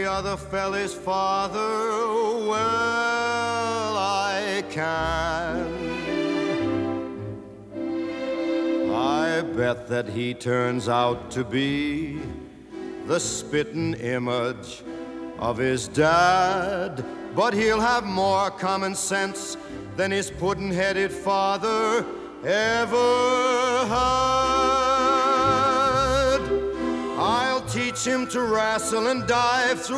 every other fella's father well I can. I bet that he turns out to be the spitting image of his dad, but he'll have more common sense than his puddin'-headed father ever had. I'll teach him to wrestle and dive through